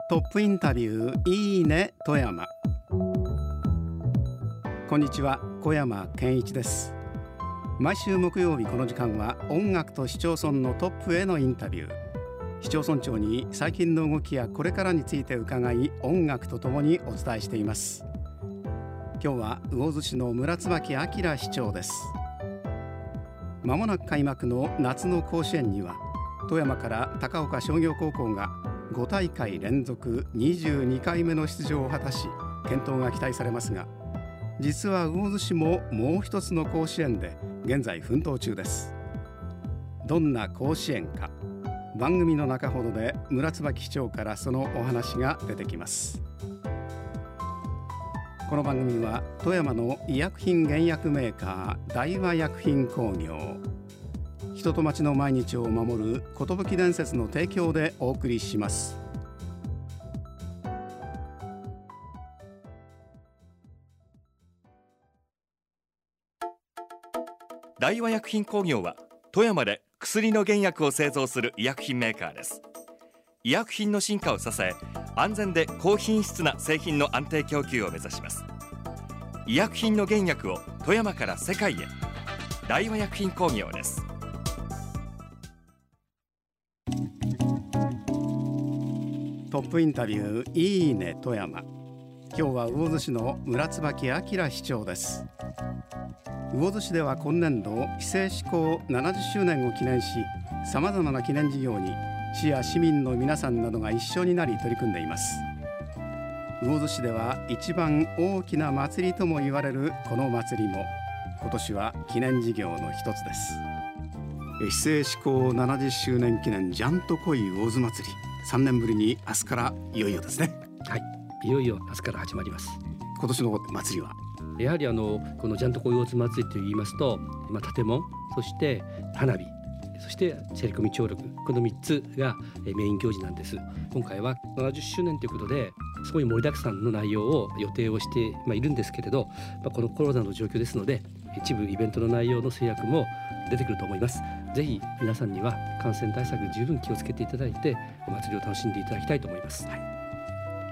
トップインタビューいいね富山。こんにちは、小山健一です。毎週木曜日この時間は音楽と市町村のトップへのインタビュー。市町村長に最近の動きやこれからについて伺い、音楽とともにお伝えしています。今日は魚津市の村椿明市長です。まもなく開幕の夏の甲子園には富山から高岡商業高校が5大会連続22回目の出場を果たし、健闘が期待されますが、実は魚津市ももう一つの甲子園で現在奮闘中です。どんな甲子園か、番組の中ほどで村椿市長からそのお話が出てきます。この番組は富山の医薬品原薬メーカー大和薬品工業、人と町の毎日を守る寿伝説の提供でお送りします。 大和薬品工業は富山で薬の原薬を製造する医薬品メーカーです。医薬品の進化を支え、安全で高品質な製品の安定供給を目指します。医薬品の原薬を富山から世界へ。大和薬品工業です。 トップインタビューいいね富山。今日は魚津市の村椿明市長です。魚津市では今年度市政施行70周年を記念し、さまざまな記念事業に市や市民の皆さんなどが一緒になり取り組んでいます。魚津市では一番大きな祭りとも言われるこの祭りも今年は記念事業の一つです。市政施行70周年記念ジャントコイ魚津祭り、3年ぶりに明日からいよいよですね。 はい、いよいよ明日から始まります。 今年の祭りはやはりこのジャントコイ魚津祭りといいますと、建物、そして花火、そして競り込み長録、この3つがメイン行事なんです。今回は70周年ということですごい盛りだくさんの内容を予定をしているんですけれど、このコロナの状況ですので一部イベントの内容の制約も出てくると思います。ぜひ皆さんには感染対策十分気をつけていただいてお祭りを楽しんでいただきたいと思います。はい、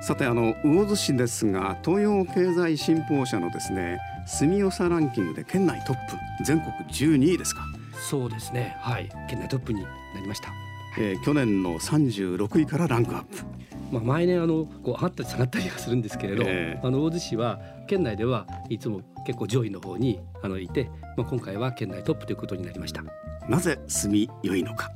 さて魚津市ですが、東洋経済新報社のですね住よさランキングで県内トップ、全国12位ですか。 そうですね、はい、県内トップになりました。 去年の36位からランクアップ。 毎年こう上がったり下がったりはするんですけれど、魚津市は県内ではいつも結構上位の方にいて、今回は県内トップということになりました。 なぜ住みよいのか。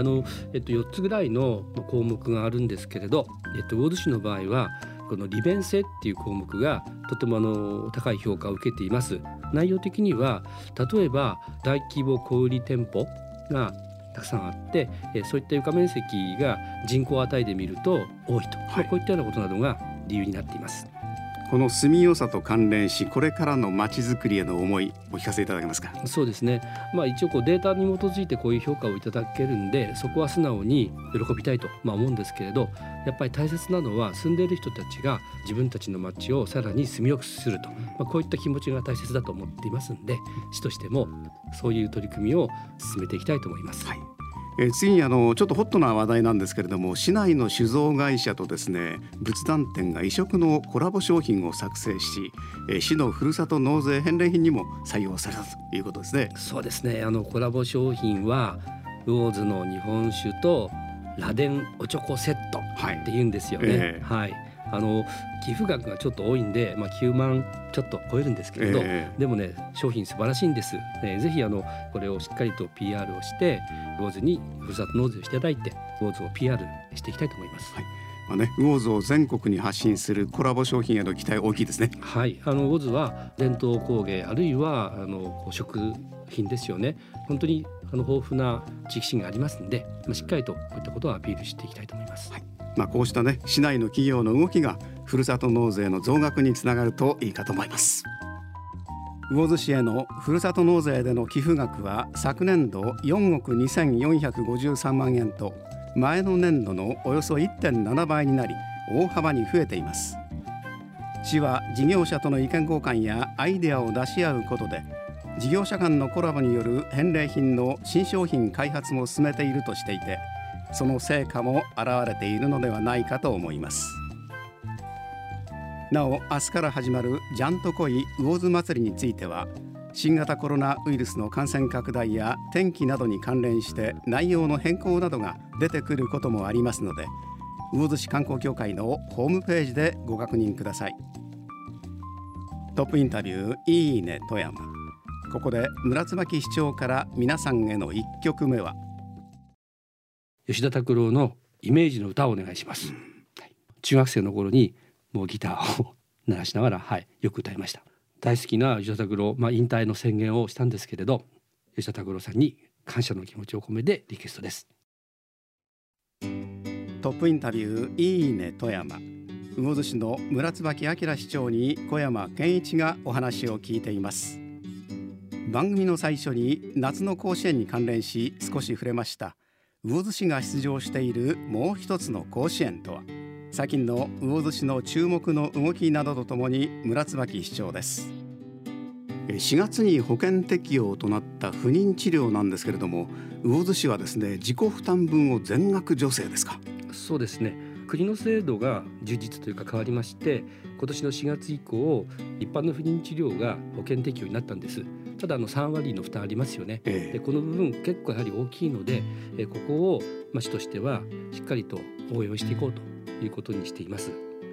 4つぐらいの項目があるんですけれど、魚津市の場合はこの利便性っていう項目がとても高い評価を受けています。内容的には例えば大規模小売店舗がたくさんあって、そういった床面積が人口値で見ると多いと、こういったようなことなどが理由になっています。 この住みよさと関連し、これからのまちづくりへの思いお聞かせいただけますか。 そうですね、一応データに基づいてこういう評価をいただけるんで、そこは素直に喜びたいと思うんですけれど、やっぱり大切なのは住んでいる人たちが自分たちの町をさらに住みよくすると、こういった気持ちが大切だと思っていますので、市としてもそういう取り組みを進めていきたいと思います。 はい、次にちょっとホットな話題なんですけれども、市内の酒造会社とですね仏壇店が異色のコラボ商品を作成し、市のふるさと納税返礼品にも採用されたということですね。 そうですね、コラボ商品は魚津の日本酒と螺鈿おちょこセットっていうんですよね。寄付額がちょっと多いんで、9万ちょっと超えるんですけれど、でもね商品素晴らしいんです。ぜひこれをしっかりと PR をして魚津にふるさと納税をしていただいて魚津を PR していきたいと思います。 はい、魚津を全国に発信するコラボ商品への期待大きいですね。 はい、魚津は伝統工芸あるいは食品ですよね。本当に豊富な地域資源がありますので、しっかりとこういったことをアピールしていきたいと思います。 はい、こうした市内の企業の動きがふるさと納税の増額につながるといいかと思います。魚津市へのふるさと納税での寄付額は昨年度4億2453万円と前の年度のおよそ 1.7 倍になり、大幅に増えています。市は事業者との意見交換やアイデアを出し合うことで、事業者間のコラボによる返礼品の新商品開発も進めているとしていて、 その成果も現れているのではないかと思います。なお、明日から始まるジャントコイ魚津祭りについては、新型コロナウイルスの感染拡大や天気などに関連して内容の変更などが出てくることもありますので、魚津市観光協会のホームページでご確認ください。トップインタビューいいね富山。ここで村椿市長から皆さんへの1曲目は吉田拓郎のイメージの歌をお願いします。中学生の頃にもうギターを鳴らしながら、よく歌いました。大好きな吉田拓郎、引退の宣言をしたんですけれど、吉田拓郎さんに感謝の気持ちを込めてリクエストです。 トップインタビューいいね富山。魚津市の村椿明市長に小山健一がお話を聞いています。番組の最初に夏の甲子園に関連し少し触れました魚津市が出場しているもう一つの甲子園とは。最近の魚津市の注目の動きなどとともに村椿市長です。4月に保険適用となった不妊治療なんですけれども、魚津市はですね、自己負担分を全額助成ですか。 そうですね、国の制度が充実というか変わりまして、今年の4月以降一般の不妊治療が保険適用になったんです。ただ3割の負担ありますよね。でこの部分結構やはり大きいので、ここを市としてはしっかりと応援をしていこうということにしています。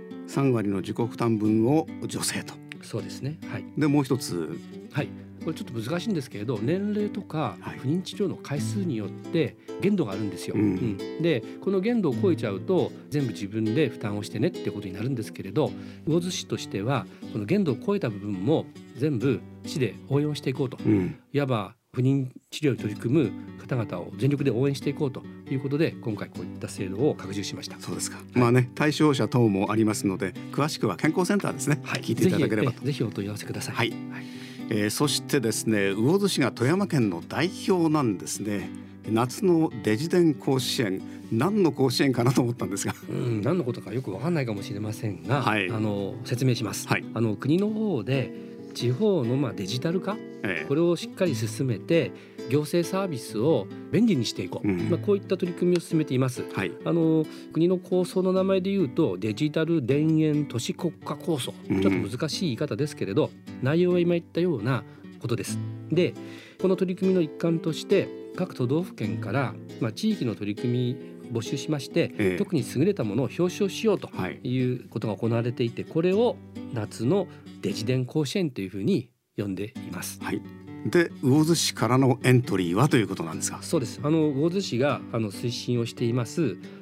3割の自己負担分を助成と。 そうですね、 でもう一つ、 これちょっと難しいんですけれど、年齢とか不妊治療の回数によって限度があるんですよ。でこの限度を超えちゃうと全部自分で負担をしてねってことになるんですけれど、魚津市としてはこの限度を超えた部分も全部市で応援をしていこうと、いわば不妊治療に取り組む方々を全力で応援していこうということで、今回こういった制度を拡充しました。 そうですか。対象者等もありますので、詳しくは健康センターですね、聞いていただければと。 ぜひお問い合わせください。 そしてですね、魚津市が富山県の代表なんですね。夏のデジデン甲子園、何の甲子園かなと思ったんですが、 何のことかよく分かんないかもしれませんが、説明します。国の方で地方のデジタル化、これをしっかり進めて行政サービスを便利にしていこう、こういった取り組みを進めています。国の構想の名前でいうとデジタル田園都市国家構想、ちょっと難しい言い方ですけれど、内容は今言ったようなことです。でこの取り組みの一環として各都道府県から、地域の取り組み募集しまして、特に優れたものを表彰しようということが行われていて、これを夏のデジデン甲子園というふうに呼んでいます。 で魚津市からのエントリーはということなんですか。 そうです。魚津市が推進をしています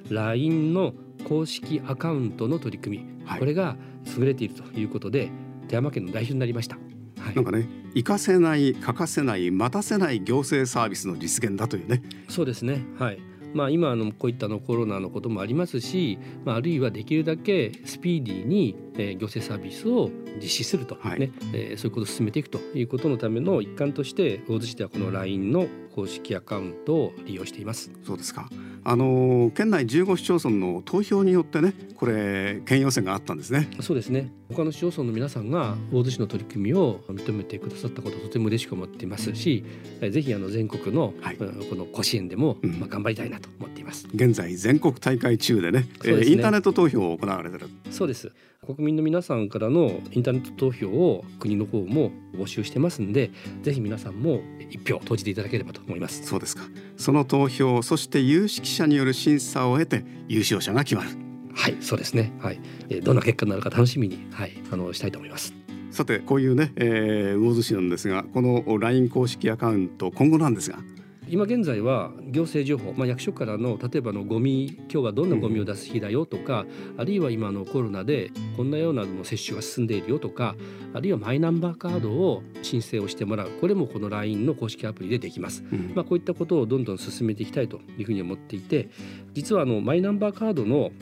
LINE の公式アカウントの取り組み、これが優れているということで富山県の代表になりました。 なんかね、活かせない欠かせない待たせない行政サービスの実現だというね。 そうですね。今こういったコロナのこともありますし、あるいはできるだけスピーディーに行政サービスを実施すると、そういうことを進めていくということのための一環として魚津市ではこの LINE の公式アカウントを利用しています。 そうですか。県内15市町村の投票によってね、これ県予選があったんですね。 そうですね。他の市町村の皆さんが魚津市の取り組みを認めてくださったことをとても嬉しく思っていますし、ぜひ全国の、この甲子園でも、頑張りたいなと思っています。 現在全国大会中でね、インターネット投票を行われている。 そうです。国民の皆さんからのインターネット投票を国の方も募集してますんで、ぜひ皆さんも一票投じていただければと思います。 そうですか。その投票、そして有識者による審査を経て優勝者が決まる。 そうですね。どんな結果になるか楽しみに、したいと思います。 さて、こういうね、魚津市なんですが、この LINE 公式アカウント今後なんですが、 今現在は行政情報、役所からの例えばゴミ、今日はどんなゴミを出す日だよとか、あるいは今のコロナでこんなようなの接種が進んでいるよとか、あるいはマイナンバーカードを申請をしてもらう、これもこの LINE の公式アプリでできます。こういったことをどんどん進めていきたいというふうに思っていて、実はマイナンバーカードの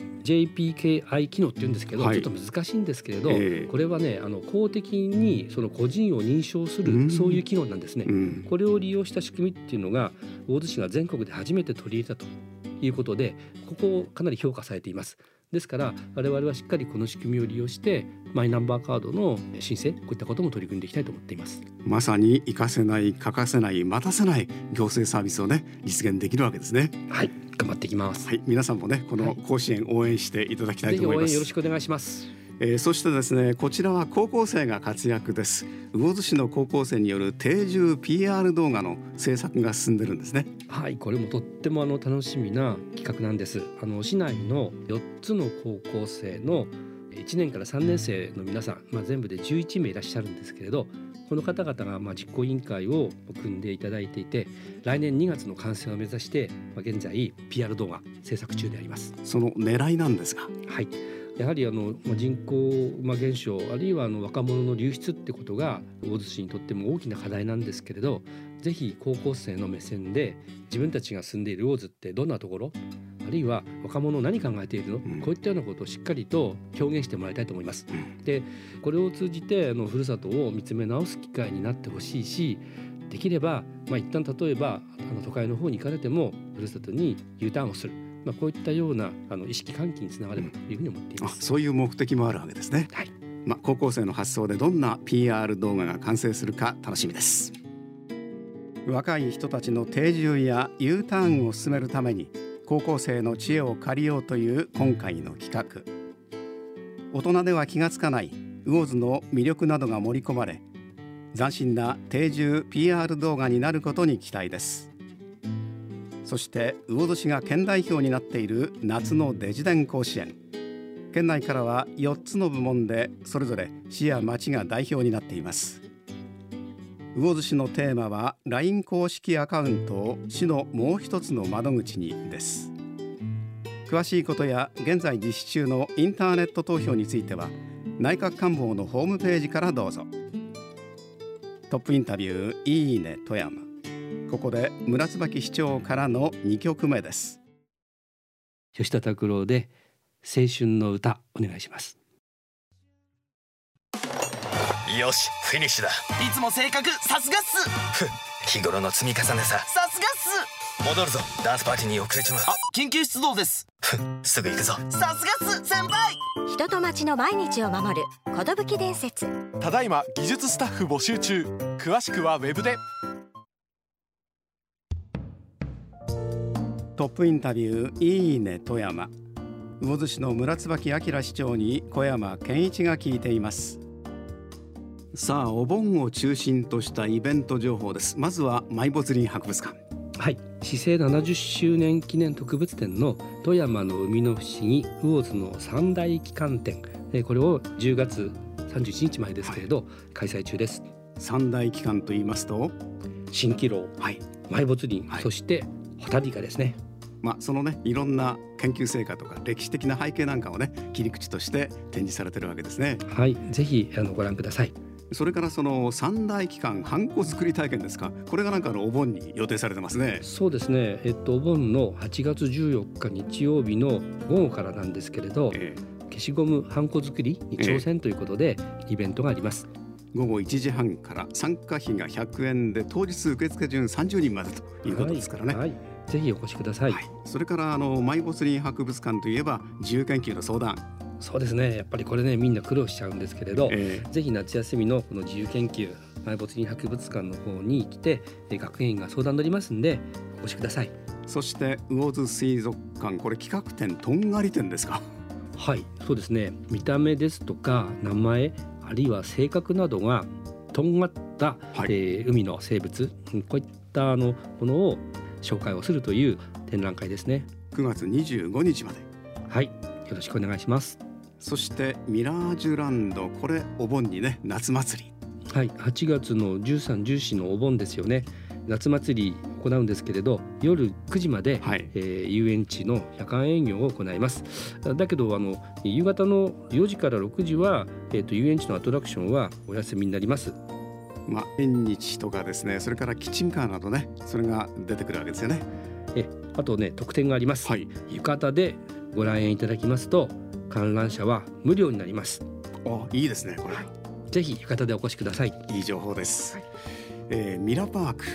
JPKI 機能っていうんですけど、ちょっと難しいんですけれど、これはね、公的にその個人を認証する、そういう機能なんですね。これを利用した仕組みっていうのが魚津市が全国で初めて取り入れたということで、ここをかなり評価されています。 ですから我々はしっかりこの仕組みを利用してマイナンバーカードの申請、こういったことも取り組んでいきたいと思っています。 まさに活かせない、欠かせない、待たせない行政サービスをね、実現できるわけですね。 はい、頑張っていきます。 はい、皆さんもね、この甲子園応援していただきたいと思います。 ぜひ応援よろしくお願いします。 そしてですね、こちらは高校生が活躍です。魚津市の高校生による定住 PR 動画の制作が進んでるんですね。 はい、これもとっても楽しみな企画なんです。市内の4つの高校生の1年から3年生の皆さん、全部で11名いらっしゃるんですけれど、この方々が実行委員会を組んでいただいていて、来年2月の完成を目指して現在 PR 動画制作中であります。 その狙いなんですが、 はい、やはり人口減少、あるいは若者の流出ってことが魚津市にとっても大きな課題なんですけれど、ぜひ高校生の目線で自分たちが住んでいる魚津ってどんなところ、あるいは若者何考えているの、こういったようなことをしっかりと表現してもらいたいと思います。で、これを通じてふるさとを見つめ直す機会になってほしいし、できれば一旦例えば都会の方に行かれてもふるさとに U ターンをする、こういったような意識喚起につながればというふうに思っています。 そういう目的もあるわけですね。 はい。 高校生の発想でどんな PR 動画が完成するか楽しみです。若い人たちの定住や U ターンを進めるために高校生の知恵を借りようという今回の企画。大人では気がつかない魚津の魅力などが盛り込まれ、斬新な定住 PR 動画になることに期待です。そして魚津市が県代表になっている夏のデジデン甲子園。県内からは4つの部門でそれぞれ市や町が代表になっています。魚津市のテーマは LINE 公式アカウントを市のもう一つの窓口にです。詳しいことや現在実施中のインターネット投票については内閣官房のホームページからどうぞ。トップインタビューいいね富山。ここで村椿市長からの2曲目です。 吉田拓郎で青春の歌、お願いします。 よし、フィニッシュだ。 いつも正確、さすがっす。 日頃の積み重ねさ。 さすがっす。 戻るぞ、ダンスパーティーに遅れちまう。 緊急出動です。 すぐ行くぞ。 さすがっす、先輩。 人と町の毎日を守る寿伝説。 ただいま技術スタッフ募集中。詳しくはウェブで。 トップインタビューいいね富山。魚津市の村椿明市長に小山健一が聞いています。さあ、お盆を中心としたイベント情報です。まずは埋没林博物館。 はい、市政70周年記念特別展の富山の海の不思議魚津の三大旗艦展、これを10月31日までですけれど、開催中です。 三大旗艦と言いますと蜃気楼、埋没林、そしてホタルイカですね。 そのね、いろんな研究成果とか歴史的な背景なんかをね、切り口として展示されているわけですね。 はい、ぜひご覧ください。 それからその三大旗艦ハンコ作り体験ですか、これがなんかお盆に予定されてますね。 そうですね、お盆の8月14日日曜日の午後からなんですけれど、消しゴムハンコ作りに挑戦ということで、イベントがあります。 午後1時半から参加費が100円で当日受付順30人までということですからね。 ぜひお越しください。 それから埋没林博物館といえば自由研究の相談。 そうですね、やっぱりこれね、みんな苦労しちゃうんですけれど、ぜひ夏休みのこの自由研究埋没林博物館の方に来て、学園員が相談乗りますんでお越しください。 そして魚津水族館、これ企画展とんがり展ですか。 はい、そうですね、見た目ですとか名前、あるいは性格などがとんがった、海の生物、こういったものを紹介をするという展覧会ですね。 9月25日まで。 はい、よろしくお願いします。 そしてミラージュランド、これお盆にね、夏祭り。 はい、8月の13、14のお盆ですよね。夏祭り行うんですけれど、夜9時まで、遊園地の夜間営業を行います。だけど夕方の4時から6時は、遊園地のアトラクションはお休みになります。 縁日とかですね、それからキッチンカーなどね、それが出てくるわけですよね。 あとね、特典があります。浴衣でご来園いただきますと観覧車は無料になります。 いいですね、これ。 ぜひ浴衣でお越しください。 いい情報です。ミラパーク、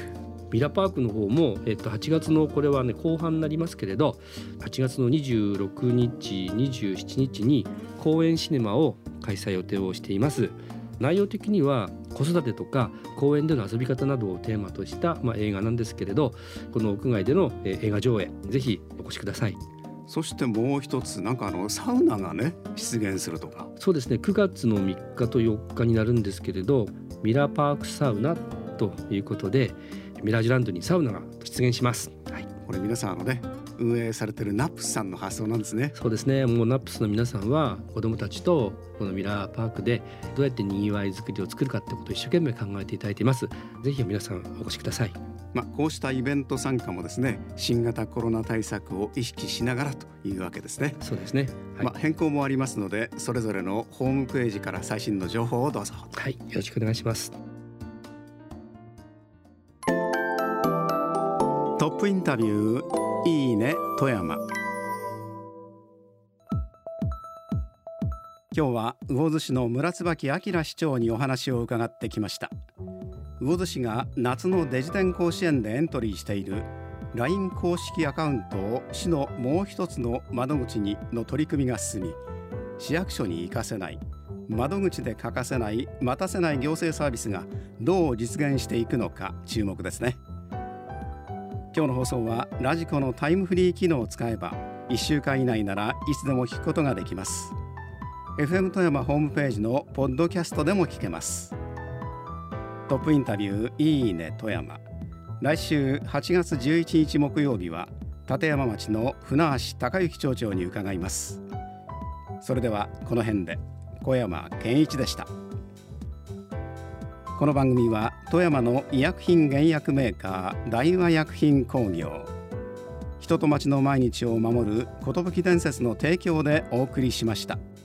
ミラパークの方も、8月のこれはね後半になりますけれど、8月の26日27日に公園シネマを開催予定をしています。内容的には子育てとか公園での遊び方などをテーマとした、映画なんですけれど、この屋外での映画上映ぜひお越しください。 そしてもう一つサウナがね出現するとか。 そうですね、9月の3日と4日になるんですけれど、ミラパークサウナということでミラージュランドにサウナが出現します。 これ皆さん運営されているナップスさんの発想なんですね。 そうですね、もうナップスの皆さんは子どもたちとこのミラーパークでどうやってにぎわい作りを作るかってことを一生懸命考えていただいています。ぜひ皆さんお越しください。 こうしたイベント参加もですね、新型コロナ対策を意識しながらというわけですね。 そうですね、 変更もありますので、それぞれのホームページから最新の情報をどうぞ。 よろしくお願いします。 トップインタビューいいね富山。今日は魚津市の村椿明市長にお話を伺ってきました。魚津市が夏のデジタル甲子園でエントリーしている LINE 公式アカウントを市のもう一つの窓口にの取り組みが進み、市役所に行かせない、窓口で欠かせない、待たせない行政サービスがどう実現していくのか注目ですね。今日の放送はラジコのタイムフリー機能を使えば1週間以内ならいつでも聞くことができます。 FM 富山ホームページのポッドキャストでも聞けます。トップインタビューいいね富山。来週8月11日木曜日は立山町の船橋隆之町長に伺います。それではこの辺で。小山健一でした。この番組は富山の医薬品原薬メーカー大和薬品工業、人と町の毎日を守る寿伝説の提供でお送りしました。